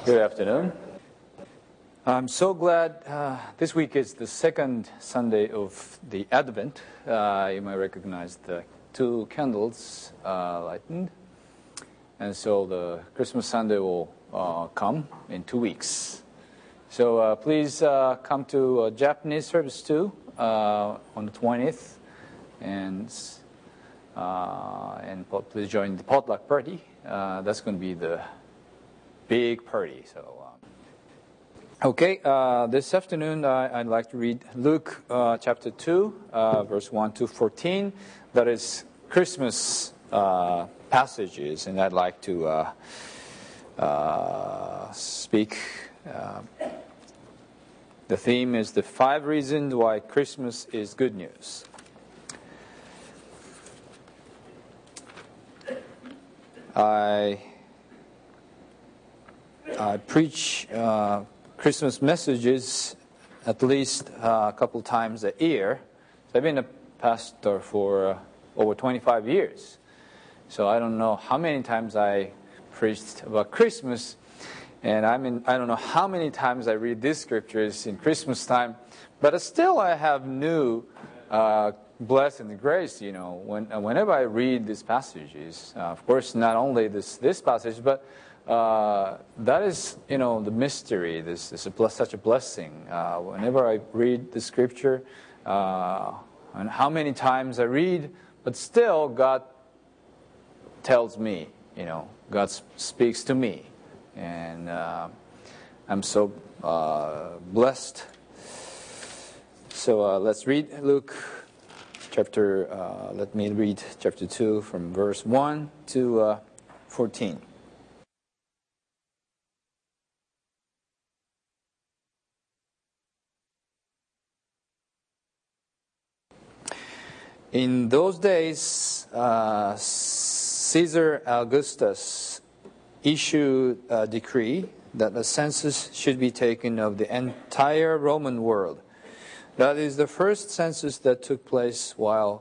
Good afternoon. I'm so glad this week is the second Sunday of the Advent. You might recognize the two candles lightened. And so the Christmas Sunday will come in 2 weeks. So please come to Japanese service too on the 20th. And please join the potluck party. That's going to be the big party. So, this afternoon I'd like to read Luke chapter 2, verse 1 to 14. That is Christmas passages, and I'd like to speak. The theme is the 5 reasons why Christmas is good news. I preach Christmas messages at least a couple times a year. So I've been a pastor for over 25 years. So I don't know how many times I preached about Christmas. And I don't know how many times I read these scriptures in Christmas time. But still I have new blessing and grace, whenever I read these passages. Of course, not only this passage, but that is, the mystery. This is such a blessing. Whenever I read the scripture, and how many times I read, but still God tells me, God speaks to me. And I'm so blessed. So let's read Luke let me read chapter 2 from verse 1 to 14. In those days, Caesar Augustus issued a decree that a census should be taken of the entire Roman world. That is the first census that took place while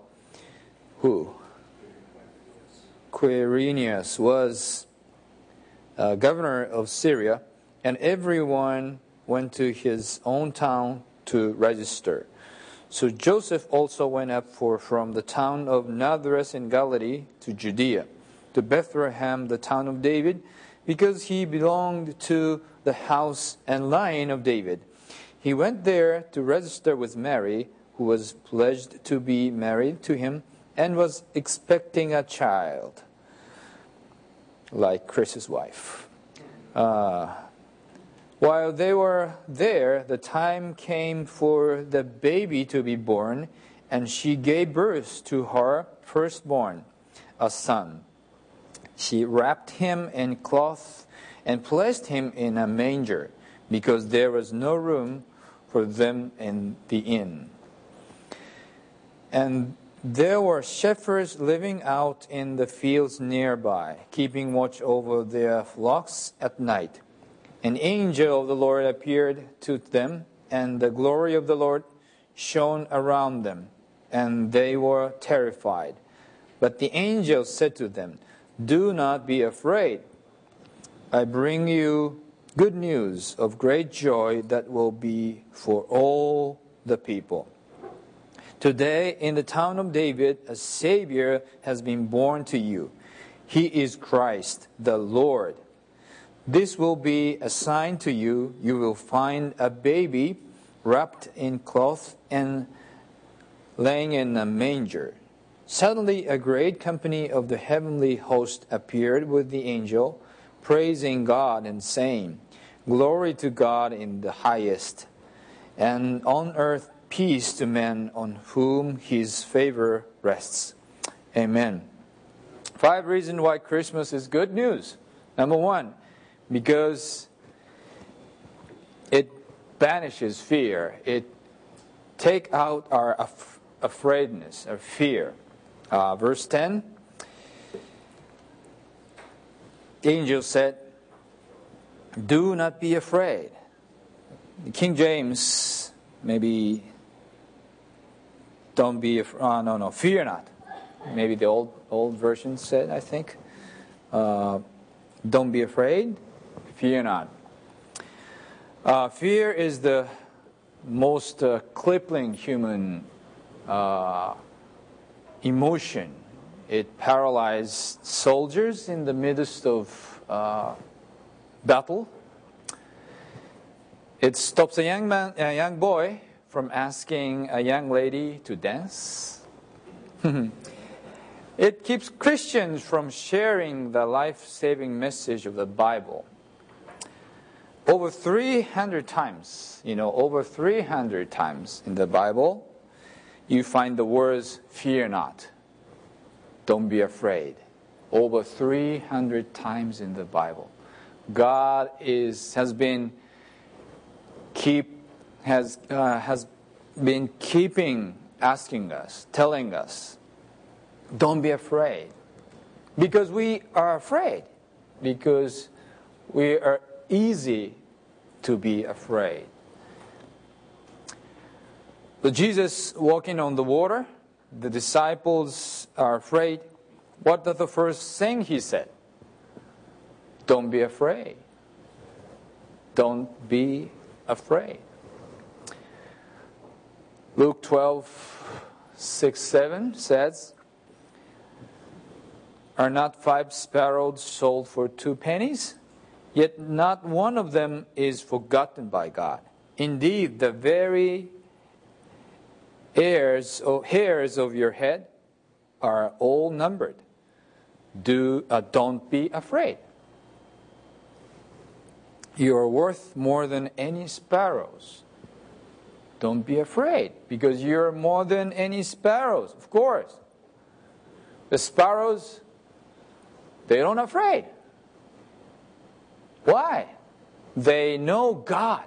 Quirinius was governor of Syria, and everyone went to his own town to register. So Joseph also went up from the town of Nazareth in Galilee to Judea, to Bethlehem, the town of David, because he belonged to the house and line of David. He went there to register with Mary, who was pledged to be married to him and was expecting a child, like Chris's wife. While they were there, the time came for the baby to be born, and she gave birth to her firstborn, a son. She wrapped him in cloth and placed him in a manger, because there was no room for them in the inn. And there were shepherds living out in the fields nearby, keeping watch over their flocks at night. An angel of the Lord appeared to them, and the glory of the Lord shone around them, and they were terrified. But the angel said to them, "Do not be afraid. I bring you good news of great joy that will be for all the people. Today in the town of David, a Savior has been born to you. He is Christ the Lord. This will be a sign to you. You will find a baby wrapped in cloth and laying in a manger." Suddenly a great company of the heavenly host appeared with the angel, praising God and saying, "Glory to God in the highest, and on earth peace to men on whom His favor rests." Amen. 5 reasons why Christmas is good news. Number 1, because it banishes fear. It takes out our afraidness, our fear. Verse 10, the angel said, "Do not be afraid." The King James, maybe, don't be afraid. Fear not. Maybe the old version said, I think. Don't be afraid, fear not. Fear is the most crippling human emotion. It paralyzed soldiers in the midst of battle. It stops a young boy from asking a young lady to dance. It keeps Christians from sharing the life-saving message of the Bible. Over 300 times, over 300 times in the Bible, you find the words, fear not, don't be afraid. Over 300 times in the Bible. God has been asking us, telling us, don't be afraid. Because we are afraid. Because we are easy to be afraid. But Jesus walking on the water, the disciples are afraid. What is the first thing he said? Don't be afraid. Don't be afraid. Luke 12:6-7 says, are not 5 sparrows sold for 2 pennies? Yet not one of them is forgotten by God. Indeed, the very hairs of your head are all numbered. Don't be afraid. You are worth more than any sparrows. Don't be afraid, because you're more than any sparrows, of course. The sparrows, they're not afraid. Why? They know God.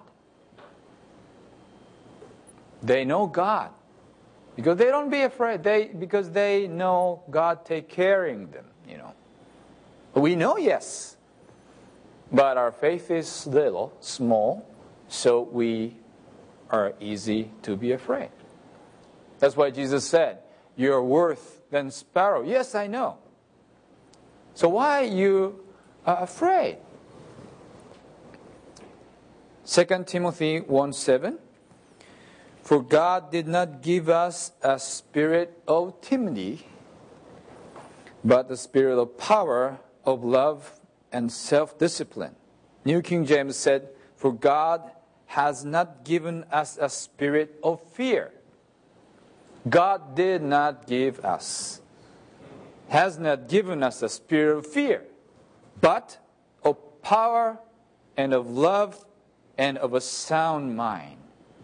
They know God. Because they don't be afraid. Because they know God take care of them, We know, yes. But our faith is little, small, so we are easy to be afraid. That's why Jesus said, you're worth than sparrow. Yes, I know. So why you are afraid? 2 Timothy 1:7, for God did not give us a spirit of timidity, but the spirit of power, of love, and self-discipline. New King James said, for God has not given us a spirit of fear. God did not give us, has not given us a spirit of fear, but of power and of love and of a sound mind.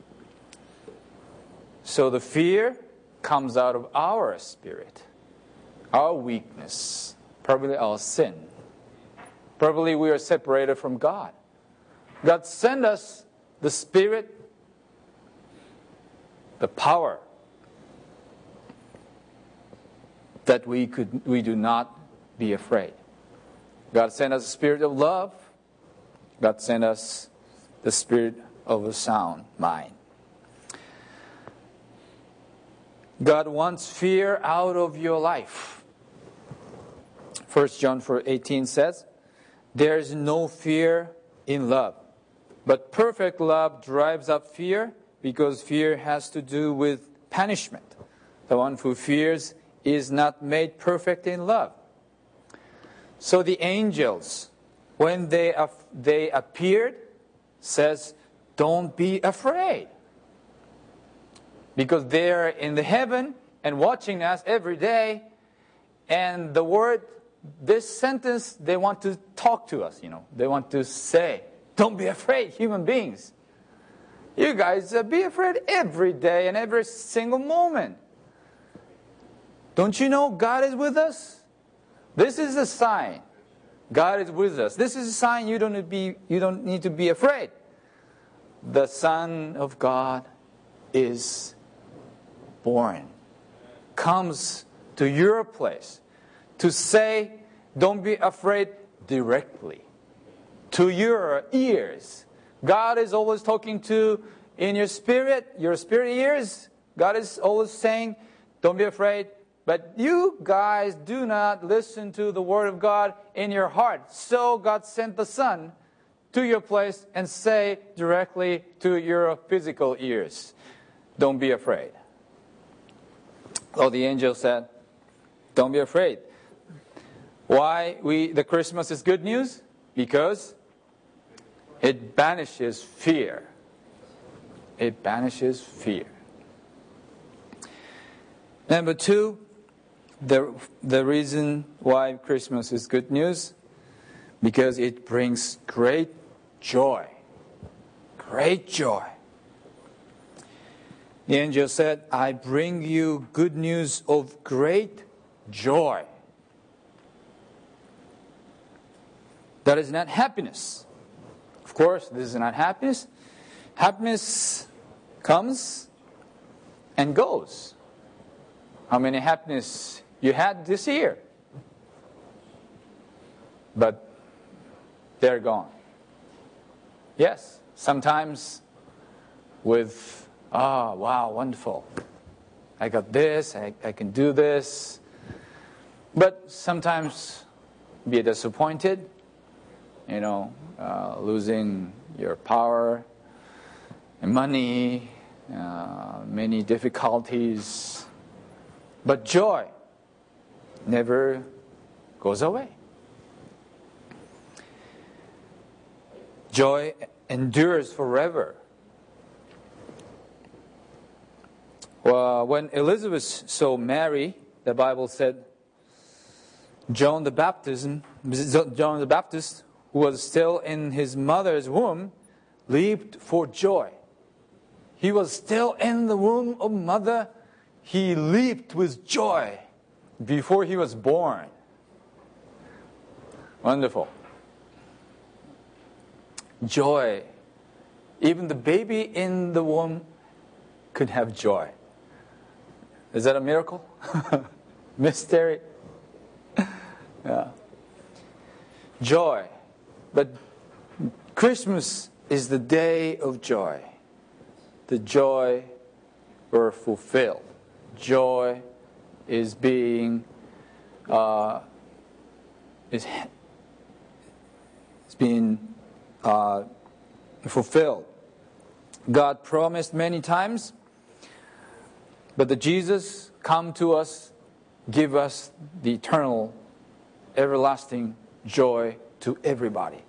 So the fear comes out of our spirit, our weakness, probably our sin. Probably we are separated from God. God sent us the spirit, the power, that we do not be afraid. God sent us a spirit of love. God sent us the spirit of a sound mind. God wants fear out of your life. 1 John 4:18 says, there is no fear in love, but perfect love drives out fear, because fear has to do with punishment. The one who fears is not made perfect in love. So the angels, when they appeared, says, don't be afraid. Because they're in the heaven and watching us every day. And the word, this sentence, they want to talk to us, They want to say, don't be afraid, human beings. You guys be afraid every day and every single moment. Don't you know God is with us? This is a sign. God is with us. This is a sign you don't need to be afraid. The Son of God is born. Comes to your place to say, don't be afraid directly. To your ears. God is always talking to in your spirit ears. God is always saying, don't be afraid. But you guys do not listen to the word of God in your heart. So God sent the Son to your place and say directly to your physical ears, don't be afraid. Oh, the angel said, don't be afraid. Why the Christmas is good news? Because it banishes fear. It banishes fear. Number 2, the reason why Christmas is good news, because it brings great joy. Great joy. The angel said, I bring you good news of great joy. That is not happiness. Of course, this is not happiness. Happiness comes and goes. How many happiness you had this year? But they're gone. Yes, sometimes with, oh, wow, wonderful. I got this, I can do this. But sometimes be disappointed, losing your power and money, many difficulties. But joy never goes away. Joy endures forever. Well, when Elizabeth saw Mary, the Bible said, John the Baptist, who was still in his mother's womb, leaped for joy. He was still in the womb of mother. He leaped with joy before he was born. Wonderful. Joy. Even the baby in the womb could have joy. Is that a miracle? Mystery? Yeah. Joy. But Christmas is the day of joy. The joy were fulfilled. Joy is being fulfilled. God promised many times, but the Jesus come to us, give us the eternal, everlasting joy to everybody.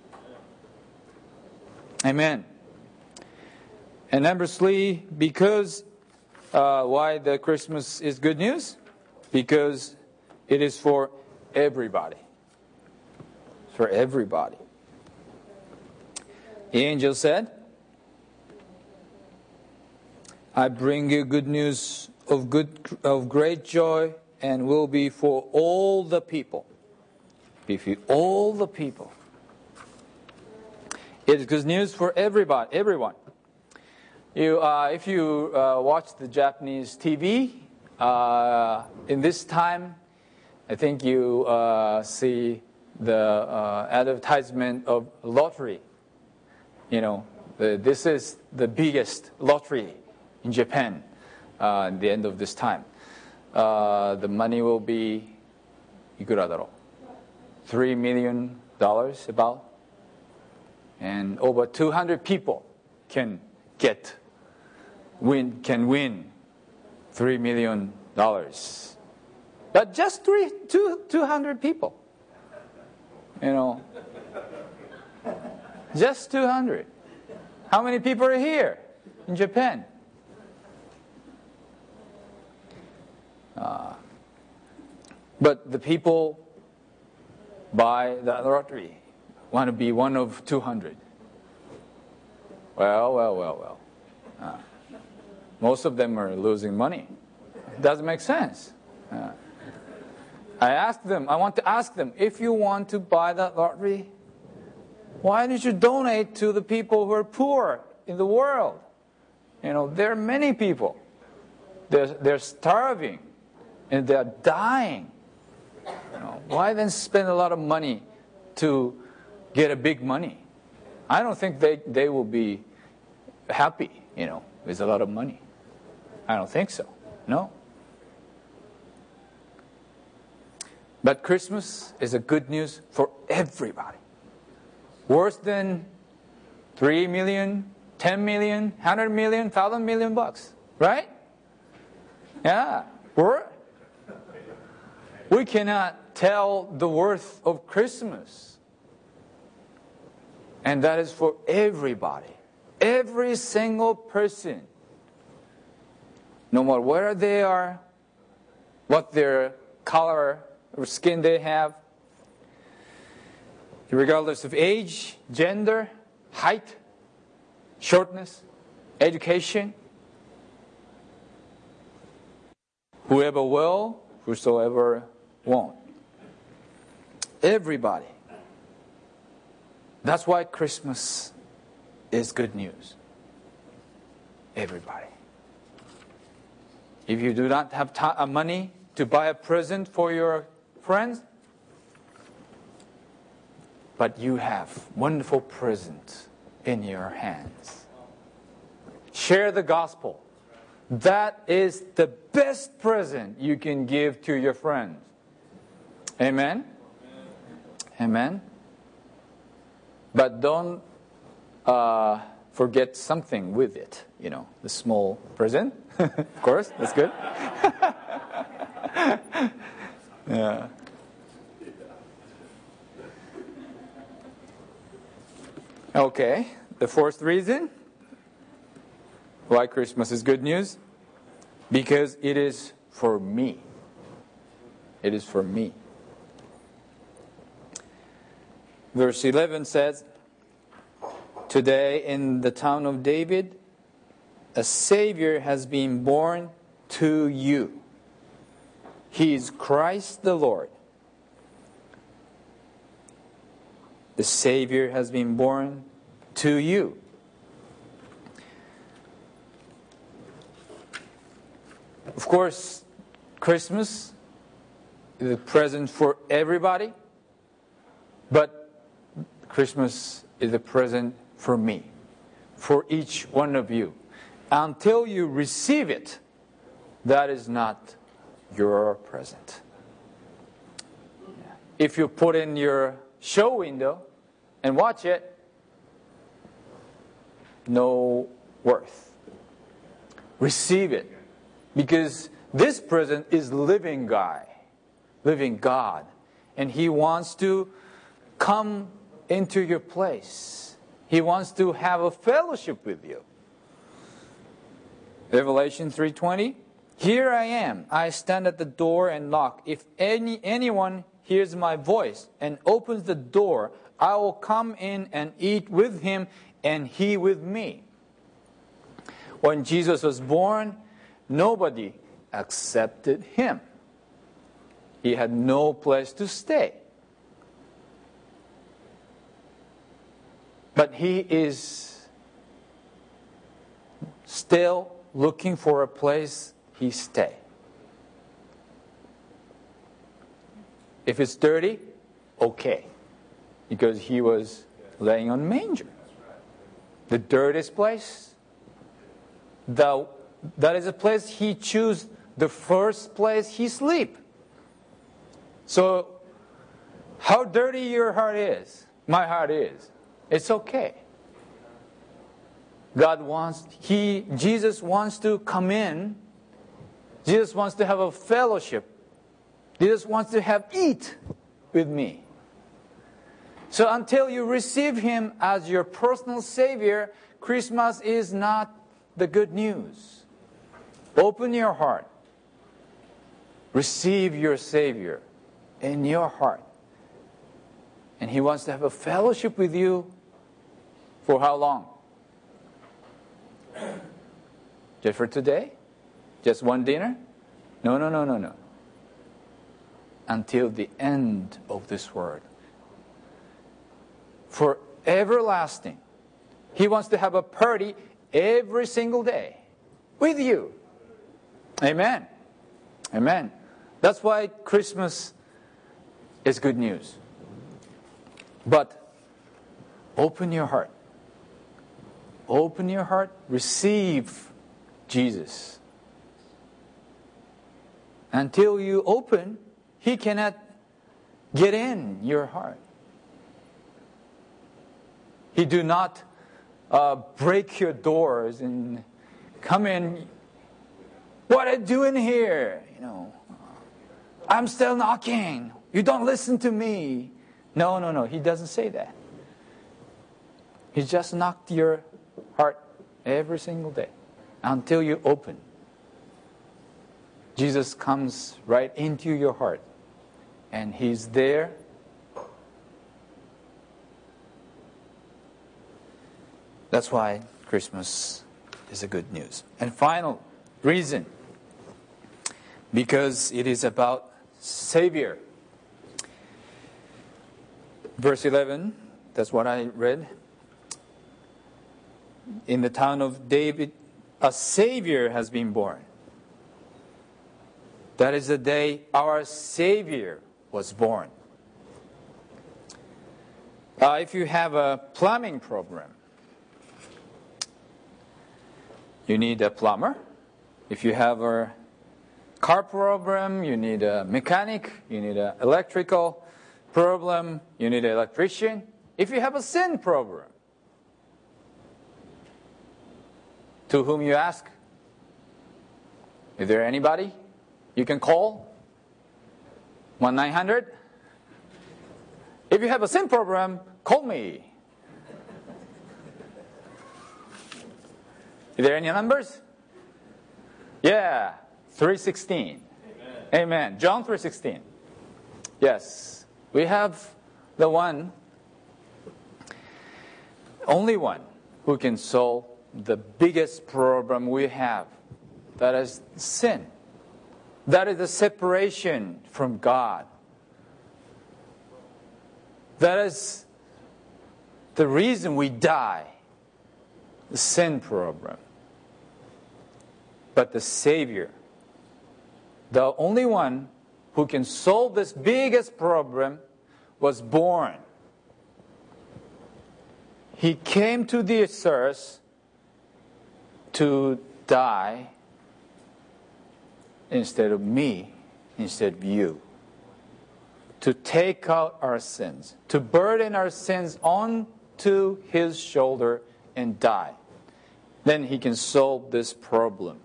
Amen. And number 3, because why the Christmas is good news? Because it is for everybody. For everybody. The angel said, I bring you good news of great joy, and will be for all the people. All the people. It is good news for everyone. If you watch the Japanese TV, in this time, I think you see the advertisement of lottery. This is the biggest lottery in Japan at the end of this time. The money will be, いくらだろう? $3 million about. And over 200 people can win $3 million. But just 200 people. Just 200. How many people are here in Japan? But the people buy the lottery want to be one of 200. Well. Most of them are losing money. It doesn't make sense. I want to ask them, if you want to buy that lottery, why don't you donate to the people who are poor in the world? There are many people. They're starving and they're dying. Why then spend a lot of money to get a big money? I don't think they will be happy, with a lot of money. I don't think so. No. But Christmas is a good news for everybody. Worse than $3 million, $10 million, $100 million, $1,000 million bucks. Right? Yeah. We cannot tell the worth of Christmas. And that is for everybody. Every single person. No matter where they are, what their color or skin they have, regardless of age, gender, height, shortness, education. Whoever will, whosoever won't. Everybody. That's why Christmas is good news. Everybody. If you do not have money to buy a present for your friends, but you have wonderful present in your hands. Share the gospel. That is the best present you can give to your friends. Amen? Amen? But don't forget something with it. You know, the small present. Of course, that's good. Yeah. Okay, the fourth reason why Christmas is good news. Because it is for me. It is for me. Verse 11 says, "Today in the town of David, a Savior has been born to you. He is Christ the Lord." The Savior has been born to you. Of course, Christmas is a present for everybody, but Christmas is a present for me, for each one of you. Until you receive it, that is not your present. If you put in your show window and watch it, no worth. Receive it. Because this present is living God, and He wants to come into your place. He wants to have a fellowship with you. Revelation 3:20, "Here I am, I stand at the door and knock. If anyone hears my voice and opens the door, I will come in and eat with him and he with me." When Jesus was born, nobody accepted Him. He had no place to stay. But He is still looking for a place He stay. If it's dirty, okay. Because He was laying on manger. The dirtiest place, that is a place He chose, the first place He sleep. So, how dirty your heart is, my heart is, it's okay. Jesus wants to come in. Jesus wants to have a fellowship. Jesus wants to eat with me. So until you receive Him as your personal Savior, Christmas is not the good news. Open your heart. Receive your Savior in your heart. And He wants to have a fellowship with you for how long? Just for today? Just one dinner? No. Until the end of this world. For everlasting. He wants to have a party every single day with you. Amen. Amen. That's why Christmas is good news. But open your heart. Open your heart. Receive Jesus. Until you open, He cannot get in your heart. He do not break your doors and come in. What are you doing here? I'm still knocking. You don't listen to me. No. He doesn't say that. He just knocked your heart every single day until you open. Jesus comes right into your heart, and He's there. That's why Christmas is a good news. And final reason, because it is about Savior. Verse 11, that's what I read. In the town of David, a Savior has been born. That is the day our Savior was born. If you have a plumbing problem, you need a plumber. If you have a car problem, you need a mechanic. You need an electrical problem, you need an electrician. If you have a sin problem, to whom you ask? Is there anybody you can call? 1-900? If you have a sin problem, call me. Is there any numbers? Yeah, 3:16. Amen. John 3:16. Yes, we have the only one who can solve the biggest problem we have. That is sin. That is the separation from God. That is the reason we die. The sin problem. But the Savior, the only one who can solve this biggest problem, was born. He came to this earth to die instead of me, instead of you. To take out our sins, to burden our sins onto His shoulder and die. Then He can solve this problem.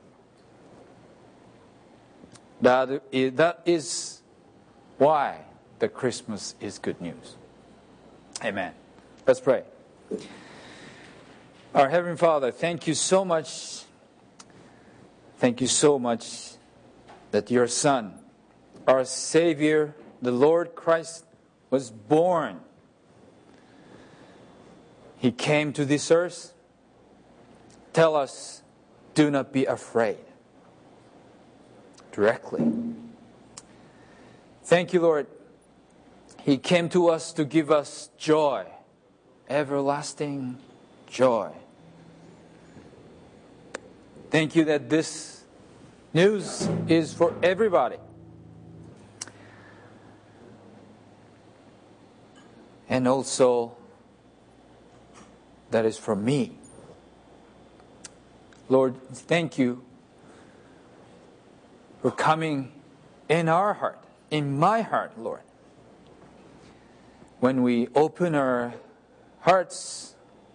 That is why the Christmas is good news. Amen. Let's pray. Our Heavenly Father, thank you so much. Thank you so much that your Son, our Savior, the Lord Christ, was born. He came to this earth. Tell us, do not be afraid. Directly. Thank you, Lord. He came to us to give us joy, everlasting joy. Thank you that this news is for everybody. And also, that is for me. Lord, thank you for coming in our heart, in my heart, Lord. When we open our hearts,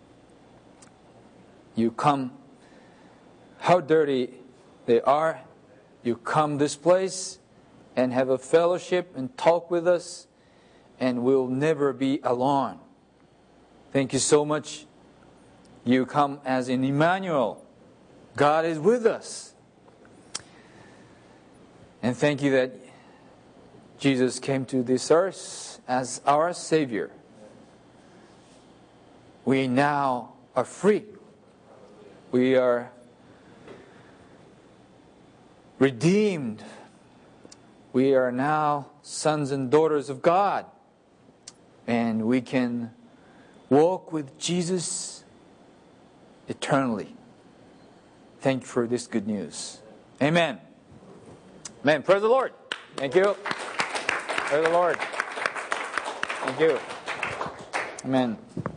you come. How dirty they are, you come this place and have a fellowship and talk with us, and we'll never be alone. Thank you so much. You come as in Emmanuel. God is with us. And thank you that Jesus came to this earth as our Savior. We now are free. We are redeemed. We are now sons and daughters of God. And we can walk with Jesus eternally. Thank you for this good news. Amen. Amen. Praise the Lord. Thank you. Praise the Lord. Thank you. Amen.